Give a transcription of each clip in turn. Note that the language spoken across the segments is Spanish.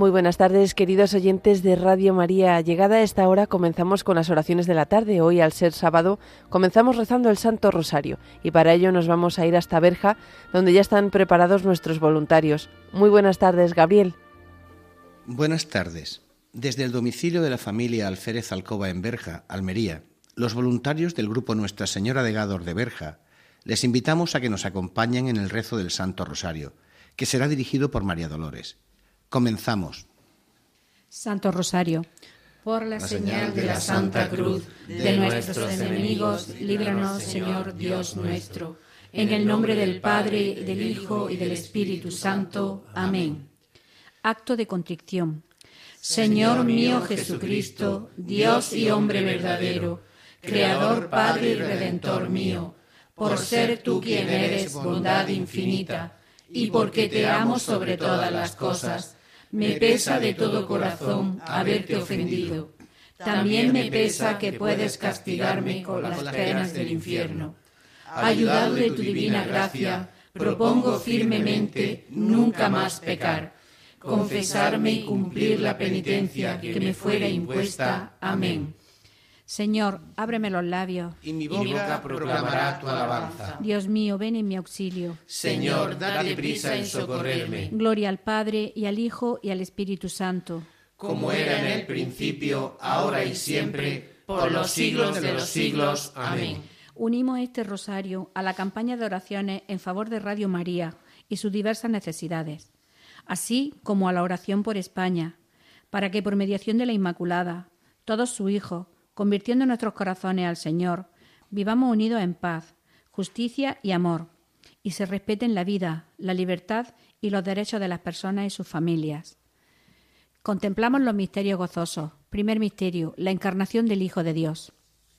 Muy buenas tardes, queridos oyentes de Radio María. Llegada a esta hora comenzamos con las oraciones de la tarde. Hoy, al ser sábado, comenzamos rezando el Santo Rosario y para ello nos vamos a ir hasta Berja, donde ya están preparados nuestros voluntarios. Muy buenas tardes, Gabriel. Buenas tardes. Desde el domicilio de la familia Alférez Alcoba en Berja, Almería, los voluntarios del grupo Nuestra Señora de Gádor de Berja les invitamos a que nos acompañen en el rezo del Santo Rosario, que será dirigido por María Dolores. Comenzamos. Santo Rosario. Por la señal de la Santa Cruz de nuestros enemigos, líbranos, Señor Dios nuestro. En el nombre del Padre, del Hijo y del Espíritu Santo. Amén. Acto de contrición. Señor mío Jesucristo, Dios y hombre verdadero, Creador, Padre y Redentor mío, por ser tú quien eres bondad infinita, y porque te amo sobre todas las cosas, me pesa de todo corazón haberte ofendido. También me pesa que puedes castigarme con las penas del infierno. Ayudado de tu divina gracia, propongo firmemente nunca más pecar, confesarme y cumplir la penitencia que me fuera impuesta. Amén. Señor, ábreme los labios, y mi boca proclamará tu alabanza. Dios mío, ven en mi auxilio. Señor, date prisa en socorrerme. Gloria al Padre, y al Hijo, y al Espíritu Santo. Como era en el principio, ahora y siempre, por los siglos de los siglos. Amén. Unimos este rosario a la campaña de oraciones en favor de Radio María y sus diversas necesidades, así como a la oración por España, para que por mediación de la Inmaculada, todos sus hijos, convirtiendo nuestros corazones al Señor, vivamos unidos en paz, justicia y amor, y se respeten la vida, la libertad y los derechos de las personas y sus familias. Contemplamos los misterios gozosos. Primer misterio, la encarnación del Hijo de Dios.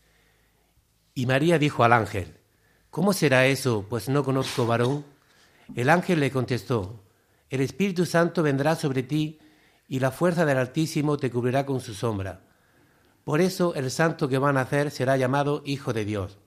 Y María dijo al ángel: ¿Cómo será eso, pues no conozco varón? El ángel le contestó: El Espíritu Santo vendrá sobre ti, y la fuerza del Altísimo te cubrirá con su sombra. Por eso el santo que va a nacer será llamado Hijo de Dios.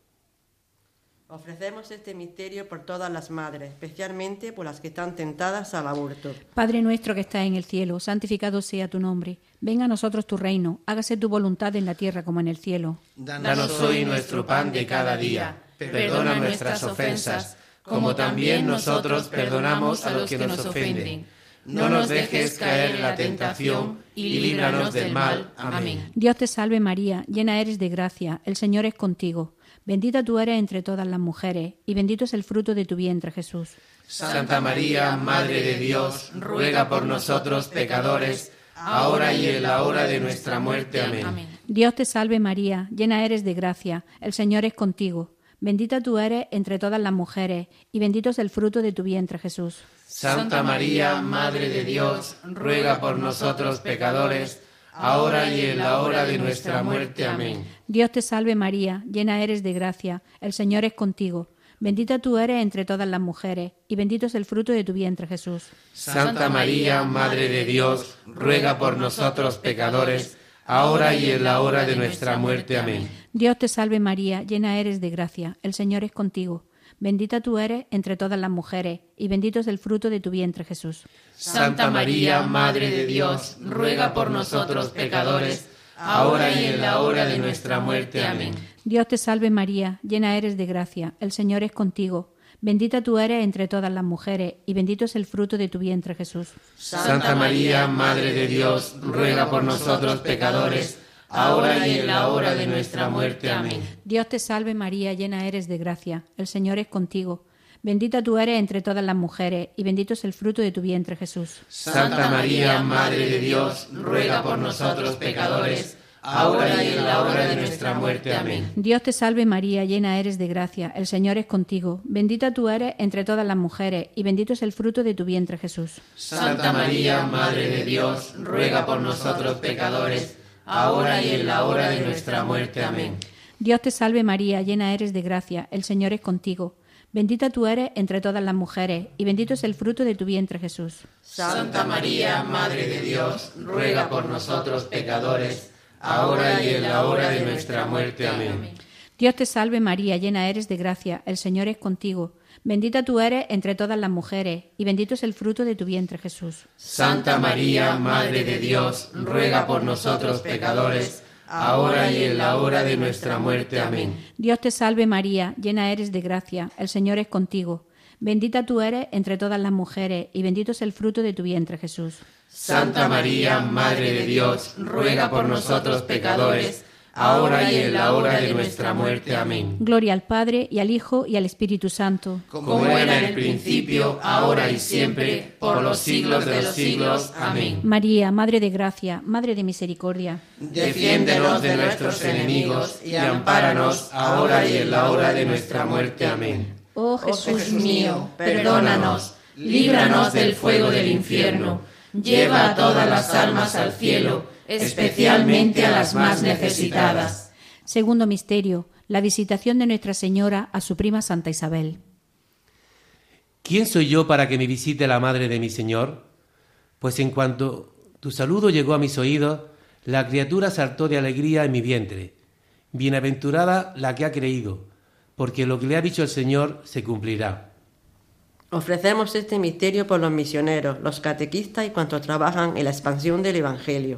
Ofrecemos este misterio por todas las madres, especialmente por las que están tentadas al aborto. Padre nuestro que estás en el cielo, santificado sea tu nombre. Venga a nosotros tu reino, hágase tu voluntad en la tierra como en el cielo. Danos hoy nuestro pan de cada día. Perdona nuestras ofensas, como también nosotros perdonamos a los que nos ofenden. No nos dejes caer en la tentación y líbranos del mal. Amén. Dios te salve María, llena eres de gracia, el Señor es contigo. Bendita tú eres entre todas las mujeres, y bendito es el fruto de tu vientre, Jesús. Santa María, Madre de Dios, ruega por nosotros pecadores, ahora y en la hora de nuestra muerte. Amén. Dios te salve María, llena eres de gracia, el Señor es contigo. Bendita tú eres entre todas las mujeres, y bendito es el fruto de tu vientre, Jesús. Santa María, Madre de Dios, ruega por nosotros pecadores, ahora y en la hora de nuestra muerte. Amén. Dios te salve María, llena eres de gracia, el Señor es contigo. Bendita tú eres entre todas las mujeres, y bendito es el fruto de tu vientre, Jesús. Santa María, Madre de Dios, ruega por nosotros pecadores, ahora y en la hora de nuestra muerte. Amén. Dios te salve María, llena eres de gracia, el Señor es contigo. Bendita tú eres entre todas las mujeres, y bendito es el fruto de tu vientre, Jesús. Santa María, Madre de Dios, ruega por nosotros pecadores, ahora y en la hora de nuestra muerte. Amén. Dios te salve María, llena eres de gracia, el Señor es contigo. Bendita tú eres entre todas las mujeres, y bendito es el fruto de tu vientre, Jesús. Santa María, Madre de Dios, ruega por nosotros pecadores, ahora y en la hora de nuestra muerte. Amén. Dios te salve María, llena eres de gracia, el Señor es contigo. Bendita tú eres entre todas las mujeres, y bendito es el fruto de tu vientre, Jesús. Santa María, Madre de Dios, ruega por nosotros pecadores, ahora y en la hora de nuestra muerte. Amén. Dios te salve María, llena eres de gracia, el Señor es contigo. Bendita tú eres entre todas las mujeres, y bendito es el fruto de tu vientre, Jesús. Santa María, Madre de Dios, ruega por nosotros pecadores, ahora y en la hora de nuestra muerte. Amén. Dios te salve María, llena eres de gracia, el Señor es contigo. Bendita tú eres entre todas las mujeres, y bendito es el fruto de tu vientre, Jesús. Santa María, Madre de Dios, ruega por nosotros pecadores, ahora y en la hora de nuestra muerte. Amén. Dios te salve María, llena eres de gracia, el Señor es contigo. Bendita tú eres entre todas las mujeres, y bendito es el fruto de tu vientre, Jesús. Santa María, Madre de Dios, ruega por nosotros pecadores, ahora y en la hora de nuestra muerte. Amén. Dios te salve María, llena eres de gracia, el Señor es contigo. Bendita tú eres entre todas las mujeres, y bendito es el fruto de tu vientre, Jesús. Santa María, Madre de Dios, ruega por nosotros pecadores, ahora y en la hora de nuestra muerte. Amén. Gloria al Padre, y al Hijo, y al Espíritu Santo. Como era en el principio, ahora y siempre, por los siglos de los siglos. Amén. María, Madre de gracia, Madre de misericordia. Defiéndenos de nuestros enemigos y ampáranos ahora y en la hora de nuestra muerte. Amén. Oh Jesús mío, Perdónanos, líbranos del fuego del infierno, lleva a todas las almas al cielo, especialmente a las más necesitadas. Segundo misterio, la visitación de Nuestra Señora a su prima Santa Isabel. ¿Quién soy yo para que me visite la madre de mi Señor? Pues en cuanto tu saludo llegó a mis oídos, la criatura saltó de alegría en mi vientre. Bienaventurada la que ha creído, porque lo que le ha dicho el Señor se cumplirá. Ofrecemos este misterio por los misioneros, los catequistas y cuantos trabajan en la expansión del Evangelio.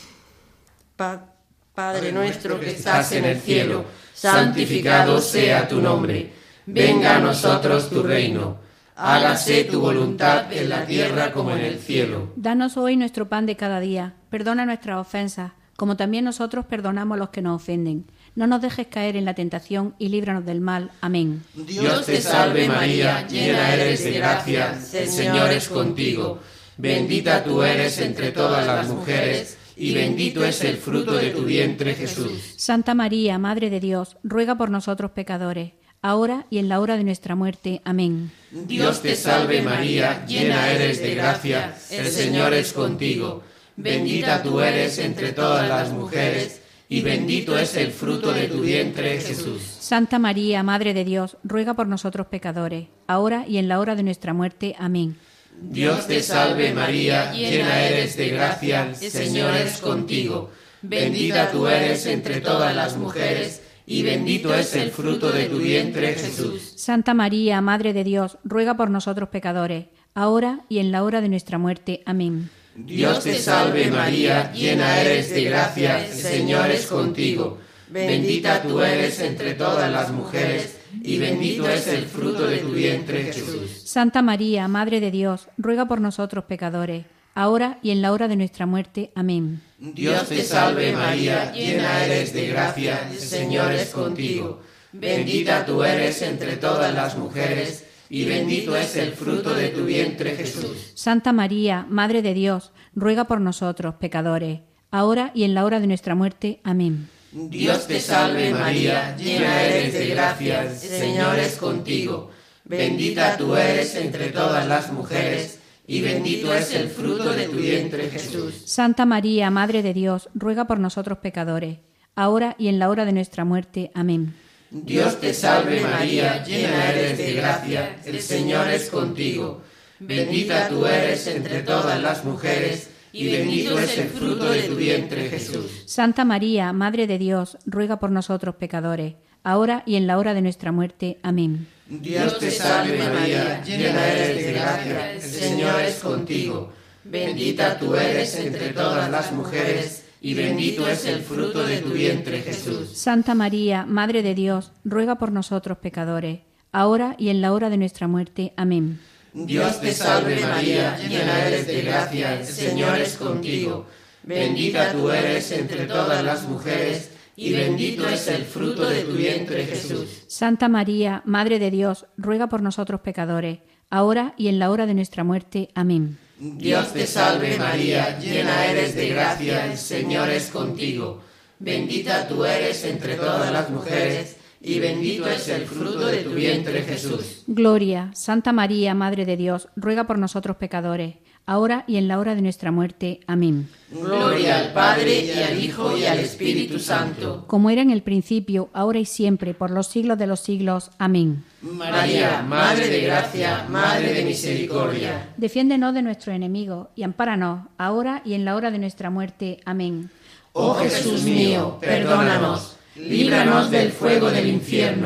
Padre nuestro que estás en el cielo, santificado sea tu nombre. Venga a nosotros tu reino. Hágase tu voluntad en la tierra como en el cielo. Danos hoy nuestro pan de cada día. Perdona nuestras ofensas, como también nosotros perdonamos a los que nos ofenden. No nos dejes caer en la tentación y líbranos del mal. Amén. Dios te salve María, llena eres de gracia, el Señor es contigo. Bendita tú eres entre todas las mujeres, y bendito es el fruto de tu vientre, Jesús. Santa María, Madre de Dios, ruega por nosotros pecadores, ahora y en la hora de nuestra muerte. Amén. Dios te salve María, llena eres de gracia, el Señor es contigo. Bendita tú eres entre todas las mujeres, y bendito es el fruto de tu vientre, Jesús. Santa María, Madre de Dios, ruega por nosotros pecadores, ahora y en la hora de nuestra muerte. Amén. Dios te salve María, llena eres de gracia, el Señor es contigo. Bendita tú eres entre todas las mujeres, y bendito es el fruto de tu vientre, Jesús. Santa María, Madre de Dios, ruega por nosotros pecadores, ahora y en la hora de nuestra muerte. Amén. Dios te salve María, llena eres de gracia, el Señor es contigo. Bendita tú eres entre todas las mujeres, y bendito es el fruto de tu vientre, Jesús. Santa María, Madre de Dios, ruega por nosotros pecadores, ahora y en la hora de nuestra muerte. Amén. Dios te salve María, llena eres de gracia, el Señor es contigo. Bendita tú eres entre todas las mujeres, y bendito es el fruto de tu vientre, Jesús. Santa María, Madre de Dios, ruega por nosotros, pecadores, ahora y en la hora de nuestra muerte. Amén. Dios te salve María, llena eres de gracia, el Señor es contigo. Bendita tú eres entre todas las mujeres, y bendito es el fruto de tu vientre, Jesús. Santa María, Madre de Dios, ruega por nosotros, pecadores, ahora y en la hora de nuestra muerte. Amén. Dios te salve María, llena eres de gracia, el Señor es contigo. Bendita tú eres entre todas las mujeres, y bendito es el fruto de tu vientre, Jesús. Santa María, Madre de Dios, ruega por nosotros pecadores, ahora y en la hora de nuestra muerte. Amén. Dios te salve María, llena eres de gracia, el Señor es contigo. Bendita tú eres entre todas las mujeres, y bendito es el fruto de tu vientre, Jesús. Santa María, Madre de Dios, ruega por nosotros pecadores, ahora y en la hora de nuestra muerte. Amén. Dios te salve María, llena eres de gracia, el Señor es contigo. Bendita tú eres entre todas las mujeres, y bendito es el fruto de tu vientre, Jesús. Santa María, Madre de Dios, ruega por nosotros pecadores, ahora y en la hora de nuestra muerte. Amén. Dios te salve María, llena eres de gracia, el Señor es contigo. Bendita tú eres entre todas las mujeres, y bendito es el fruto de tu vientre, Jesús. Gloria, Santa María, Madre de Dios, ruega por nosotros pecadores, ahora y en la hora de nuestra muerte. Amén. Gloria al Padre, y al Hijo, y al Espíritu Santo. Como era en el principio, ahora y siempre, por los siglos de los siglos. Amén. María, Madre de gracia, Madre de misericordia. Defiéndenos de nuestros enemigos, y ampáranos, ahora y en la hora de nuestra muerte. Amén. Oh Jesús mío, perdónanos, líbranos del fuego del infierno,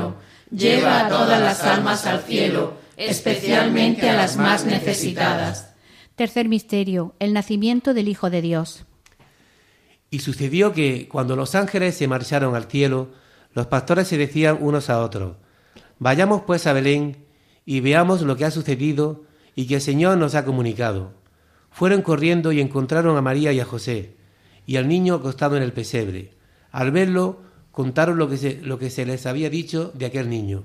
lleva a todas las almas al cielo, especialmente a las más necesitadas. Tercer misterio, el nacimiento del Hijo de Dios. Y sucedió que, cuando los ángeles se marcharon al cielo, los pastores se decían unos a otros: vayamos pues a Belén y veamos lo que ha sucedido y que el Señor nos ha comunicado. Fueron corriendo y encontraron a María y a José, y al niño acostado en el pesebre. Al verlo, contaron lo que se les había dicho de aquel niño.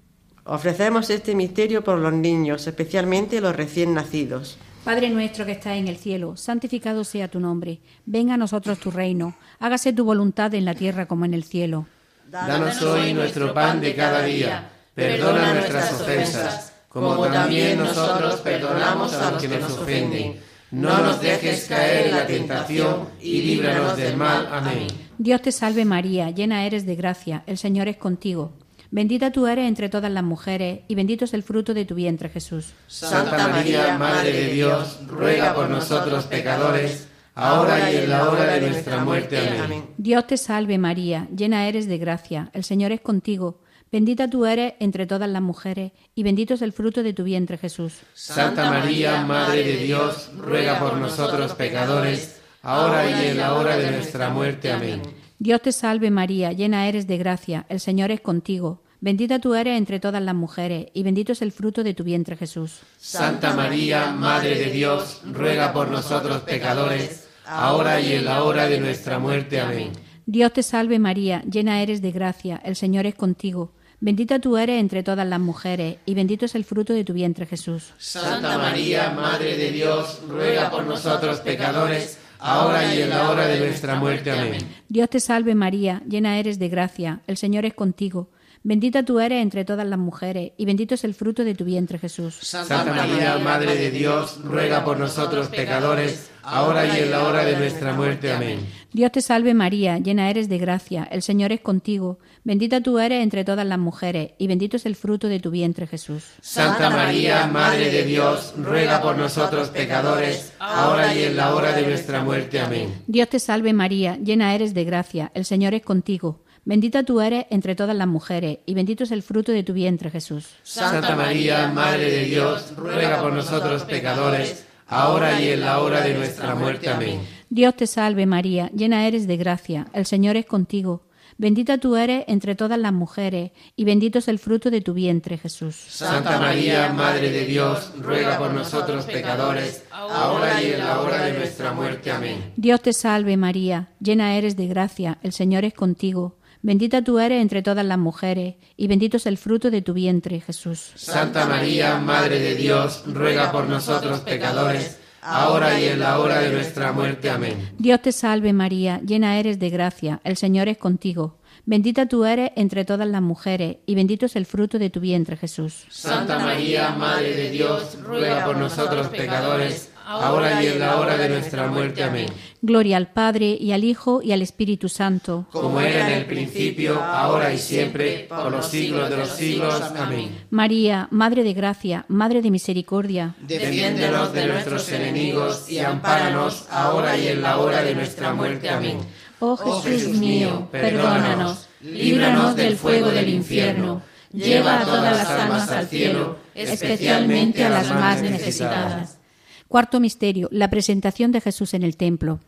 Ofrecemos este misterio por los niños, especialmente los recién nacidos. Padre nuestro que estás en el cielo, santificado sea tu nombre. Venga a nosotros tu reino. Hágase tu voluntad en la tierra como en el cielo. Danos hoy nuestro pan de cada día. Perdona nuestras ofensas, como también nosotros perdonamos a los que nos ofenden. No nos dejes caer en la tentación y líbranos del mal. Amén. Dios te salve María, llena eres de gracia, el Señor es contigo. Bendita tú eres entre todas las mujeres, y bendito es el fruto de tu vientre, Jesús. Santa María, Madre de Dios, ruega por nosotros pecadores, ahora y en la hora de nuestra muerte. Amén. Dios te salve María, llena eres de gracia, el Señor es contigo. Bendita tú eres entre todas las mujeres, y bendito es el fruto de tu vientre, Jesús. Santa María, Madre de Dios, ruega por nosotros pecadores, ahora y en la hora de nuestra muerte. Amén. Dios te salve María, llena eres de gracia, el Señor es contigo. Bendita tú eres entre todas las mujeres, y bendito es el fruto de tu vientre, Jesús. Santa María, Madre de Dios, ruega por nosotros pecadores, ahora y en la hora de nuestra muerte. Amén. Dios te salve María, llena eres de gracia, el Señor es contigo. Bendita tú eres entre todas las mujeres, y bendito es el fruto de tu vientre, Jesús. Santa María, Madre de Dios, ruega por nosotros pecadores, ahora y en la hora de nuestra muerte. Amén. Dios te salve María, llena eres de gracia, el Señor es contigo. Bendita tú eres entre todas las mujeres, y bendito es el fruto de tu vientre, Jesús. Santa María, Madre de Dios, ruega por nosotros pecadores, ahora y en la hora de nuestra muerte. Amén. Dios te salve María, llena eres de gracia, el Señor es contigo. Bendita tú eres entre todas las mujeres, y bendito es el fruto de tu vientre, Jesús. Santa María, Madre de Dios, ruega por nosotros pecadores, ahora y en la hora de nuestra muerte. Amén. Dios te salve María, llena eres de gracia, el Señor es contigo. Bendita tú eres entre todas las mujeres, y bendito es el fruto de tu vientre, Jesús. Santa María, Madre de Dios, ruega por nosotros pecadores, ahora y en la hora de nuestra muerte. Amén. Dios te salve María, llena eres de gracia, el Señor es contigo. Bendita tú eres entre todas las mujeres, y bendito es el fruto de tu vientre, Jesús. Santa María, Madre de Dios, ruega por nosotros pecadores, ahora y en la hora de nuestra muerte. Amén. Dios te salve María, llena eres de gracia, el Señor es contigo. Bendita tú eres entre todas las mujeres, y bendito es el fruto de tu vientre, Jesús. Santa María, Madre de Dios, ruega por nosotros pecadores, ahora y en la hora de nuestra muerte. Amén. Dios te salve María, llena eres de gracia, el Señor es contigo. Bendita tú eres entre todas las mujeres, y bendito es el fruto de tu vientre, Jesús. Santa María, Madre de Dios, ruega por nosotros pecadores, ahora y en la hora de nuestra muerte. Amén. Gloria al Padre, y al Hijo, y al Espíritu Santo. Como era en el principio, ahora y siempre, por los siglos de los siglos. Amén. María, Madre de gracia, Madre de misericordia, defiéndenos de nuestros enemigos y ampáranos ahora y en la hora de nuestra muerte. Amén. Oh Jesús mío, perdónanos, líbranos del fuego del infierno, lleva a todas las almas al cielo, especialmente a las más necesitadas. Cuarto misterio, la presentación de Jesús en el templo.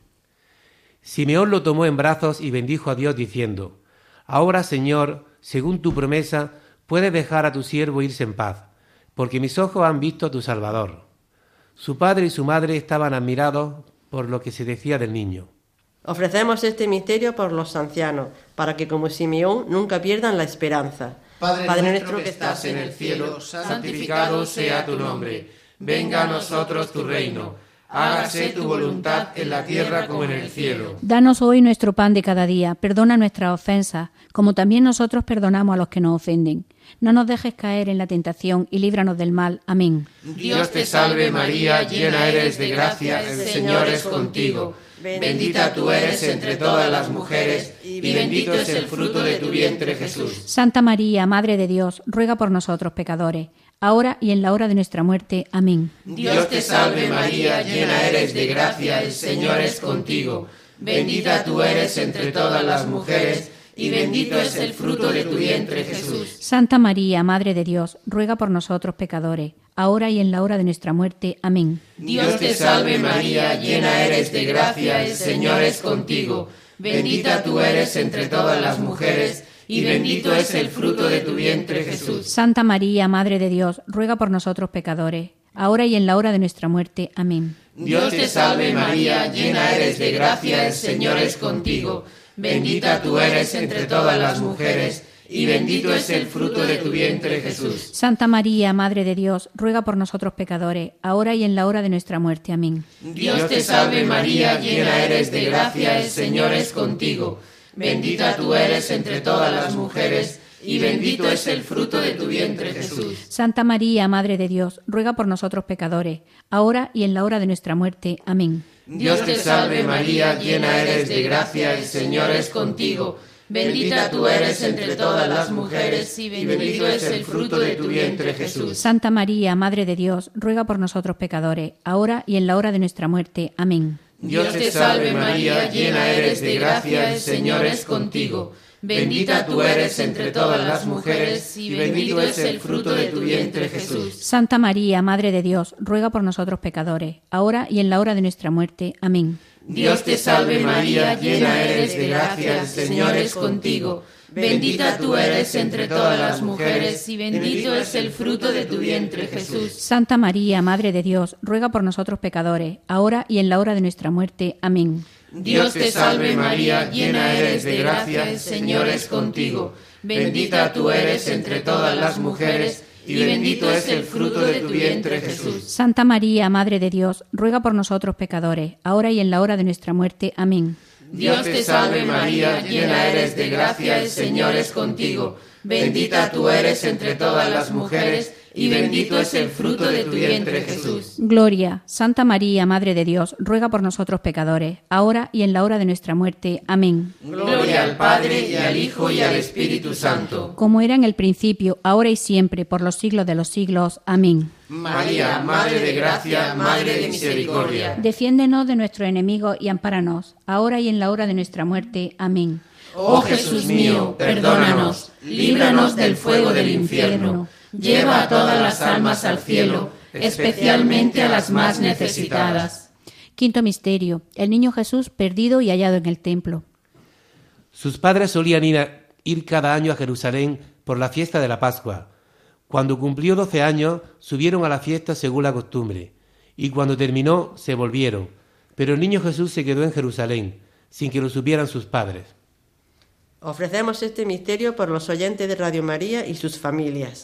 Simeón lo tomó en brazos y bendijo a Dios diciendo: Ahora, Señor, según tu promesa, puedes dejar a tu siervo irse en paz, porque mis ojos han visto a tu Salvador. Su padre y su madre estaban admirados por lo que se decía del niño. Ofrecemos este misterio por los ancianos, para que como Simeón nunca pierdan la esperanza. Padre nuestro que estás en el cielo, santificado sea tu nombre. Venga a nosotros tu reino. Hágase tu voluntad en la tierra como en el cielo. Danos hoy nuestro pan de cada día. Perdona nuestras ofensas, como también nosotros perdonamos a los que nos ofenden. No nos dejes caer en la tentación y líbranos del mal. Amén. Dios te salve María, llena eres de gracia, el Señor es contigo. Bendita tú eres entre todas las mujeres, y bendito es el fruto de tu vientre, Jesús. Santa María, Madre de Dios, ruega por nosotros pecadores, ahora y en la hora de nuestra muerte. Amén. Dios te salve María, llena eres de gracia, el Señor es contigo. Bendita tú eres entre todas las mujeres, y bendito es el fruto de tu vientre, Jesús. Santa María, Madre de Dios, ruega por nosotros pecadores, ahora y en la hora de nuestra muerte. Amén. Dios te salve María, llena eres de gracia, el Señor es contigo. Bendita tú eres entre todas las mujeres, y bendito es el fruto de tu vientre, Jesús. Santa María, Madre de Dios, ruega por nosotros pecadores, ahora y en la hora de nuestra muerte. Amén. Dios te salve María, llena eres de gracia, el Señor es contigo. Bendita tú eres entre todas las mujeres, y bendito es el fruto de tu vientre, Jesús. Santa María, Madre de Dios, ruega por nosotros pecadores, ahora y en la hora de nuestra muerte. Amén. Dios te salve María, llena eres de gracia, el Señor es contigo. Bendita tú eres entre todas las mujeres, y bendito es el fruto de tu vientre, Jesús. Santa María, Madre de Dios, ruega por nosotros pecadores, ahora y en la hora de nuestra muerte. Amén. Dios te salve María, llena eres de gracia, el Señor es contigo. Bendita tú eres entre todas las mujeres, y bendito es el fruto de tu vientre, Jesús. Santa María, Madre de Dios, ruega por nosotros pecadores, ahora y en la hora de nuestra muerte. Amén. Dios te salve María, llena eres de gracia, el Señor es contigo. Bendita tú eres entre todas las mujeres, y bendito es el fruto de tu vientre, Jesús. Santa María, Madre de Dios, ruega por nosotros pecadores, ahora y en la hora de nuestra muerte. Amén. Dios te salve María, llena eres de gracia, el Señor es contigo. Bendita tú eres entre todas las mujeres, y bendito es el fruto de tu vientre, Jesús. Santa María, Madre de Dios, ruega por nosotros pecadores, ahora y en la hora de nuestra muerte. Amén. Dios te salve María, llena eres de gracia, el Señor es contigo. Bendita tú eres entre todas las mujeres, y bendito es el fruto de tu vientre, Jesús. Santa María, Madre de Dios, ruega por nosotros pecadores, ahora y en la hora de nuestra muerte. Amén. Dios te salve María, llena eres de gracia, el Señor es contigo. Bendita tú eres entre todas las mujeres, y bendito es el fruto de tu vientre, Jesús. Gloria, Santa María, Madre de Dios, ruega por nosotros pecadores, ahora y en la hora de nuestra muerte. Amén. Gloria al Padre, y al Hijo, y al Espíritu Santo. Como era en el principio, ahora y siempre, por los siglos de los siglos. Amén. María, Madre de gracia, Madre de misericordia. Defiéndenos de nuestros enemigos y ampáranos, ahora y en la hora de nuestra muerte. Amén. Oh Jesús mío, perdónanos, líbranos del fuego del infierno. Lleva a todas las almas al cielo, especialmente a las más necesitadas. Quinto misterio: el niño Jesús perdido y hallado en el templo. Sus padres solían ir cada año a Jerusalén por la fiesta de la Pascua. Cuando cumplió 12 años, subieron a la fiesta según la costumbre, y cuando terminó, se volvieron. Pero el niño Jesús se quedó en Jerusalén, sin que lo supieran sus padres. Ofrecemos este misterio por los oyentes de Radio María y sus familias.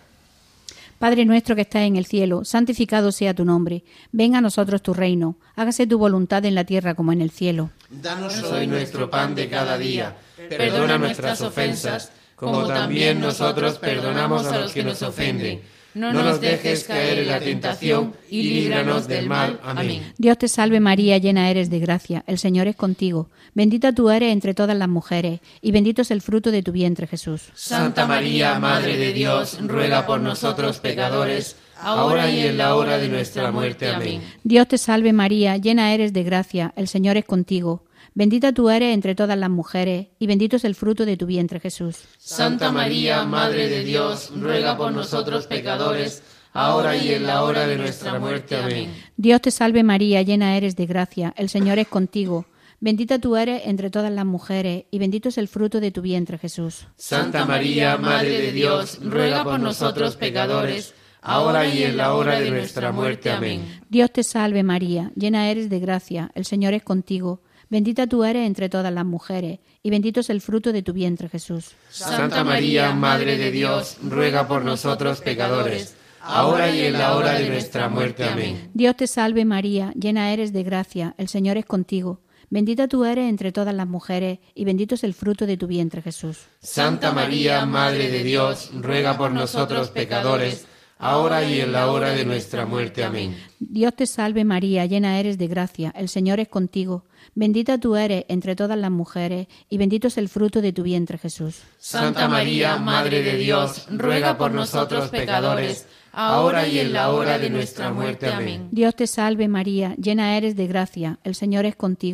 Padre nuestro que estás en el cielo, santificado sea tu nombre. Venga a nosotros tu reino. Hágase tu voluntad en la tierra como en el cielo. Danos hoy nuestro pan de cada día. Perdona nuestras ofensas, como también nosotros perdonamos a los que nos ofenden. No nos dejes caer en la tentación, y líbranos del mal. Amén. Dios te salve María, llena eres de gracia, el Señor es contigo. Bendita tú eres entre todas las mujeres, y bendito es el fruto de tu vientre, Jesús. Santa María, Madre de Dios, ruega por nosotros pecadores, ahora y en la hora de nuestra muerte. Amén. Dios te salve María, llena eres de gracia, el Señor es contigo. Bendita tú eres entre todas las mujeres, y bendito es el fruto de tu vientre, Jesús. Santa María, Madre de Dios, ruega por nosotros pecadores, ahora y en la hora de nuestra muerte. Amén. Dios te salve María, llena eres de gracia, el Señor es contigo. Bendita tú eres entre todas las mujeres, y bendito es el fruto de tu vientre, Jesús. Santa María, Madre de Dios, ruega por nosotros pecadores, ahora y en la hora de nuestra muerte. Amén. Dios te salve María, llena eres de gracia, el Señor es contigo. Bendita tú eres entre todas las mujeres, y bendito es el fruto de tu vientre, Jesús. Santa María, Madre de Dios, ruega por nosotros pecadores, ahora y en la hora de nuestra muerte. Amén. Dios te salve María, llena eres de gracia, el Señor es contigo. Bendita tú eres entre todas las mujeres, y bendito es el fruto de tu vientre, Jesús. Santa María, Madre de Dios, ruega por nosotros pecadores, ahora y en la hora de nuestra muerte. Amén. Dios te salve María, llena eres de gracia, el Señor es contigo. Bendita tú eres entre todas las mujeres, y bendito es el fruto de tu vientre, Jesús. Santa María, Madre de Dios, ruega por nosotros pecadores, ahora y en la hora de nuestra muerte. Amén. Dios te salve María, llena eres de gracia, el Señor es contigo.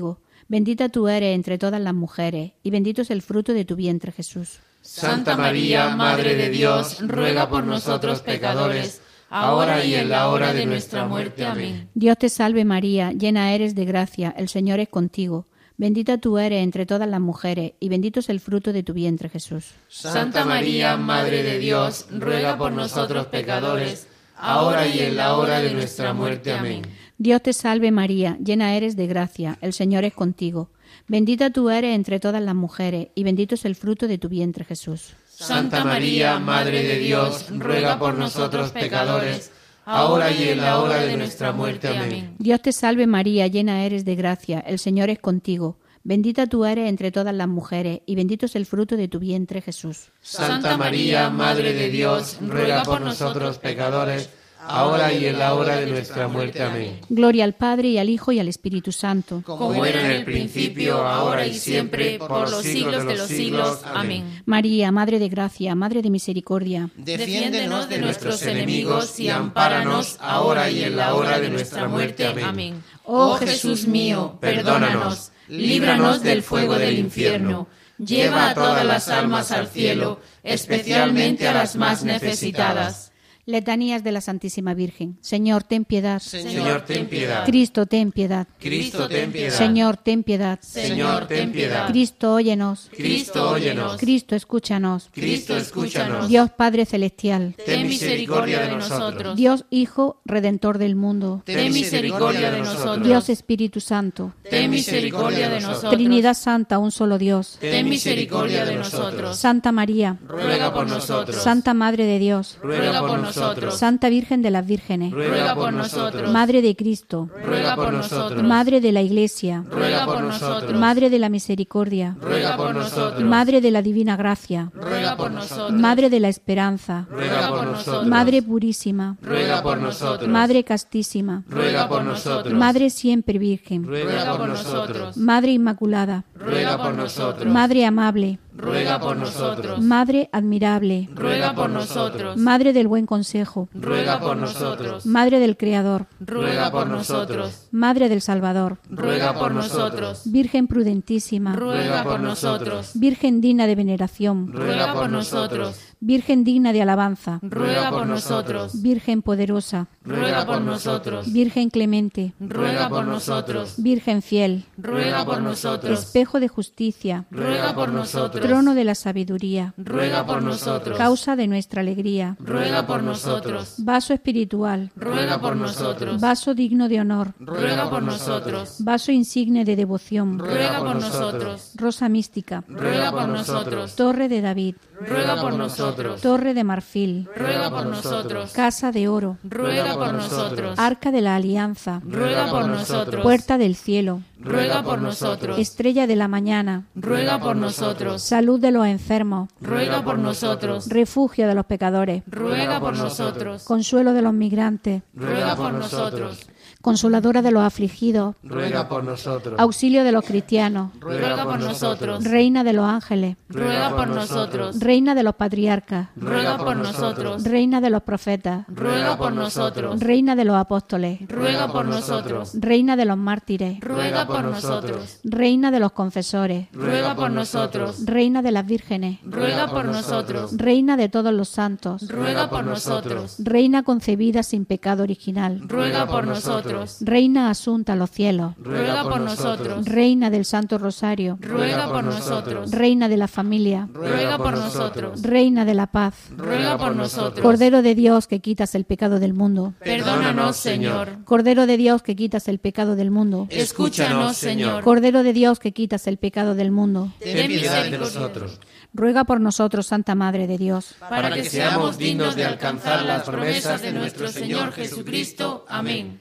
Bendita tú eres entre todas las mujeres, y bendito es el fruto de tu vientre, Jesús. Santa María, Madre de Dios, ruega por nosotros pecadores, ahora y en la hora de nuestra muerte. Amén. Dios te salve María, llena eres de gracia, el Señor es contigo. Bendita tú eres entre todas las mujeres, y bendito es el fruto de tu vientre, Jesús. Santa María, Madre de Dios, ruega por nosotros pecadores, ahora y en la hora de nuestra muerte. Amén. Dios te salve María, llena eres de gracia, el Señor es contigo. Bendita tú eres entre todas las mujeres, y bendito es el fruto de tu vientre, Jesús. Santa María, Madre de Dios, ruega por nosotros pecadores, ahora y en la hora de nuestra muerte. Amén. Dios te salve María, llena eres de gracia, el Señor es contigo. Bendita tú eres entre todas las mujeres, y bendito es el fruto de tu vientre, Jesús. Santa María, Madre de Dios, ruega por nosotros pecadores, ahora y en la hora de nuestra muerte. Amén. Gloria al Padre, y al Hijo, y al Espíritu Santo. Como era en el principio, ahora y siempre, por los siglos de los siglos. Amén. María, Madre de gracia, Madre de misericordia, Defiéndenos de nuestros enemigos y ampáranos ahora y en la hora de nuestra muerte. Amén. Oh Jesús mío, perdónanos, líbranos del fuego del infierno, lleva a todas las almas al cielo, especialmente a las más necesitadas. Letanías de la Santísima Virgen. Señor, ten piedad. Señor, ten piedad. Cristo, ten piedad. Cristo, ten piedad. Señor, ten piedad. Señor, ten piedad. Cristo, óyenos. Cristo, óyenos. Cristo, escúchanos. Cristo, escúchanos. Dios Padre Celestial. Ten misericordia de nosotros. Dios Hijo, Redentor del mundo. Ten misericordia de nosotros. Dios Espíritu Santo. Ten misericordia de nosotros. Trinidad Santa, un solo Dios. Ten misericordia de nosotros. Santa María. Ruega por nosotros. Santa Madre de Dios. Ruega por nosotros. Santa Virgen de las Vírgenes. Ruega por nosotros. Madre de Cristo. Ruega por nosotros. Madre de la Iglesia. Ruega por nosotros. Madre de la Misericordia. Ruega por nosotros. Madre de la Divina Gracia. Ruega por nosotros. Madre de la Esperanza. Ruega por nosotros. Madre Purísima. Ruega por nosotros. Madre Castísima. Ruega por nosotros. Madre Siempre Virgen. Ruega por nosotros. Madre Inmaculada. Ruega por nosotros. Madre Amable. Ruega por nosotros. Madre Admirable. Ruega por nosotros. Madre del Buen Consejo. Ruega por nosotros. Madre del Creador. Ruega por nosotros. Madre del Salvador. Ruega por nosotros. Virgen prudentísima. Ruega por nosotros. Virgen digna de veneración. Ruega por nosotros. Virgen digna de alabanza. Ruega por nosotros. Virgen poderosa. Ruega por nosotros. Virgen clemente. Ruega por nosotros. Virgen fiel. Ruega por nosotros. Espejo de justicia. Ruega por nosotros. Trono de la sabiduría. Ruega por nosotros. Causa de nuestra alegría. Ruega por nosotros. Vaso espiritual. Ruega por nosotros. Vaso digno de honor. Ruega por nosotros. Vaso insigne de devoción. Ruega por nosotros. Rosa mística. Ruega por nosotros. Torre de David. Ruega por nosotros. Torre de marfil. Ruega por nosotros. Casa de oro. Ruega por nosotros. Arca de la alianza. Ruega por nosotros. Puerta del cielo. Ruega por nosotros. Estrella de la mañana. Ruega por nosotros. Salud de los enfermos. Ruega por nosotros. Refugio de los pecadores. Ruega por nosotros. Consuelo de los migrantes. Ruega por nosotros. Consoladora de los afligidos. Ruega por nosotros. Auxilio de los cristianos. Ruega por nosotros. Reina de los ángeles. Ruega por nosotros. Reina de los patriarcas. Ruega por nosotros. Reina de los profetas. Ruega por nosotros. Reina de los apóstoles. Ruega por nosotros. Reina de los mártires. Ruega por nosotros. Reina de los confesores. Ruega por nosotros. Reina de las vírgenes. Ruega por nosotros. Reina de todos los santos. Ruega por nosotros. Reina concebida sin pecado original. Ruega por nosotros. Reina asunta a los cielos. Ruega por nosotros. Reina del Santo Rosario. Ruega por nosotros. Reina de la familia. Ruega por nosotros. Reina de la paz. Ruega por nosotros. Cordero de Dios que quitas el pecado del mundo. Perdónanos, Señor. Cordero de Dios que quitas el pecado del mundo. Escúchanos, Señor. Cordero de Dios que quitas el pecado del mundo. Ten piedad de nosotros. Ruega por nosotros, Santa Madre de Dios. Para que seamos dignos de alcanzar las promesas de nuestro Señor Jesucristo. Amén.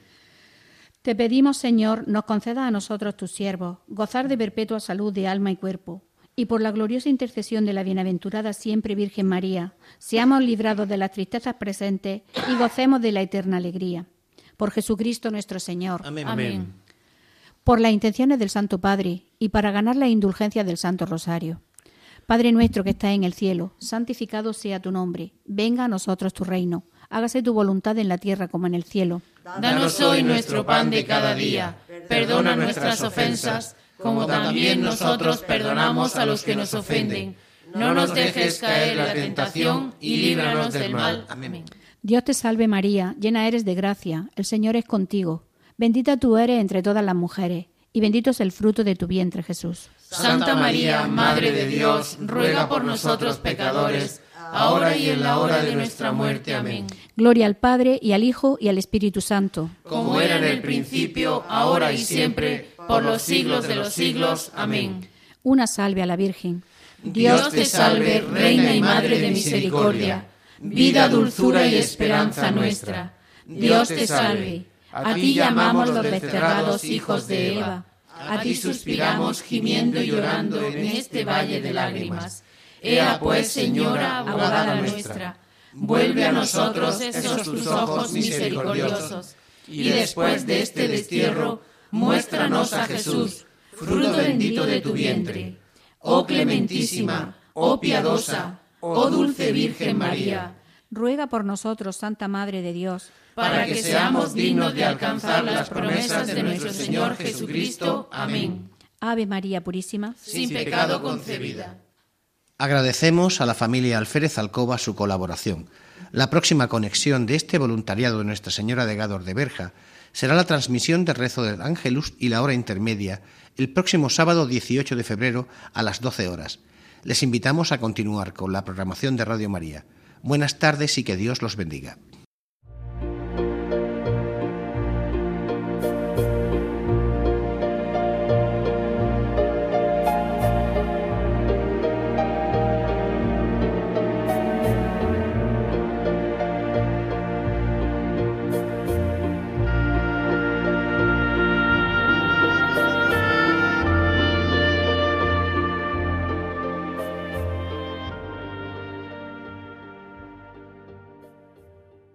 Te pedimos, Señor, nos conceda a nosotros, tus siervos, gozar de perpetua salud de alma y cuerpo, y por la gloriosa intercesión de la bienaventurada siempre Virgen María, seamos librados de las tristezas presentes y gocemos de la eterna alegría. Por Jesucristo nuestro Señor. Amén. Amén. Por las intenciones del Santo Padre y para ganar la indulgencia del Santo Rosario. Padre nuestro que estás en el cielo, santificado sea tu nombre. Venga a nosotros tu reino. Hágase tu voluntad en la tierra como en el cielo. Danos hoy nuestro pan de cada día. Perdona nuestras ofensas, como también nosotros perdonamos a los que nos ofenden. No nos dejes caer en la tentación y líbranos del mal. Amén. Dios te salve María, llena eres de gracia, el Señor es contigo. Bendita tú eres entre todas las mujeres, y bendito es el fruto de tu vientre, Jesús. Santa María, Madre de Dios, ruega por nosotros pecadores, ahora y en la hora de nuestra muerte. Amén. Gloria al Padre, y al Hijo, y al Espíritu Santo. Como era en el principio, ahora y siempre, por los siglos de los siglos. Amén. Una salve a la Virgen. Dios te salve, Reina y Madre de misericordia, vida, dulzura y esperanza nuestra. Dios te salve. A ti llamamos los desterrados hijos de Eva. A ti suspiramos gimiendo y llorando en este valle de lágrimas. Ea pues, Señora, abogada nuestra, vuelve a nosotros esos tus ojos misericordiosos, y después de este destierro, muéstranos a Jesús, fruto bendito de tu vientre. Oh clementísima, oh piadosa, oh dulce Virgen María, ruega por nosotros, Santa Madre de Dios, para que seamos dignos de alcanzar las promesas de nuestro Señor Jesucristo. Amén. Ave María Purísima, sin pecado concebida. Agradecemos a la familia Alférez Alcoba su colaboración. La próxima conexión de este voluntariado de Nuestra Señora de Gádor de Berja será la transmisión del rezo del Ángelus y la hora intermedia el próximo sábado 18 de febrero a las 12 horas. Les invitamos a continuar con la programación de Radio María. Buenas tardes y que Dios los bendiga.